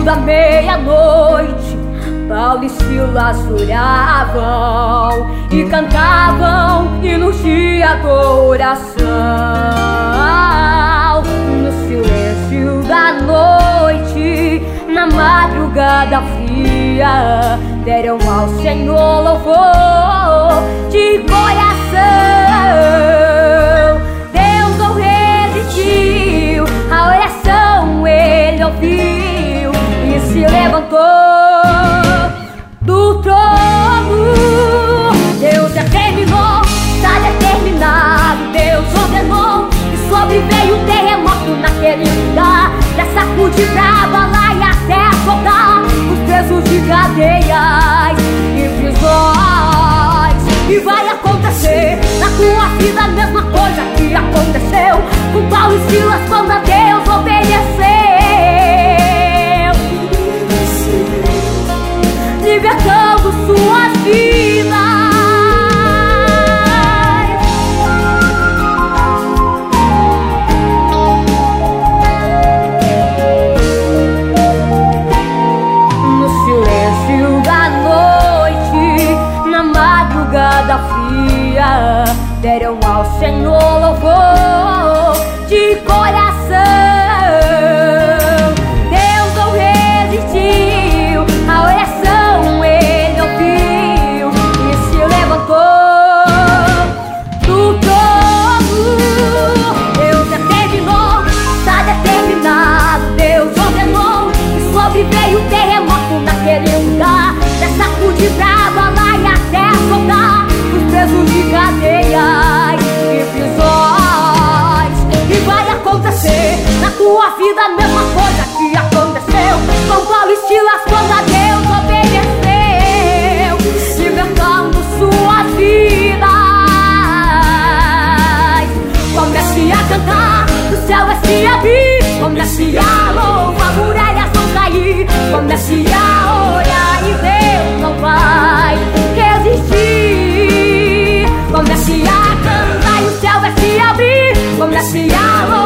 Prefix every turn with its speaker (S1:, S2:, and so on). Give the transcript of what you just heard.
S1: da meia-noite, Paulo e Silas oravam e cantavam hinos de adoração. No silêncio da noite, na madrugada fria, deram ao Senhor louvor de coração. Deus não resistiu, a oração Ele ouviu e se levantou do trono. Deus determinou, está determinado. Deus ordenou e sobreveio um terremoto naquele lugar, pra sacudir, pra abalar e até soltar os presos de cadeias e prisões. E vai acontecer na tua vida a mesma coisa que aconteceu com Paulo e Silas quando a Deus obedeceu, libertando suas vidas. No silêncio da noite, na madrugada fria, deram ao Senhor louvor de coração. Deus não resistiu, a oração Ele ouviu e se levantou do trono. Deus determinou, está determinado. Deus ordenou e sobreveio um terremoto naquele lugar, pra sacudir, pra abalar e até soltar os presos de cadeias e prisões. E vai acontecer na tua vida a mesma coisa que aconteceu com Paulo e Silas quando a Deus obedeceu, libertando suas vidas. Comece a cantar, o céu vai se abrir. Comece a louvar, muralhas vão cair. Comece a orar e Deus não vai resistir. Comece a cantar e o céu vai se abrir. Comece a louvar.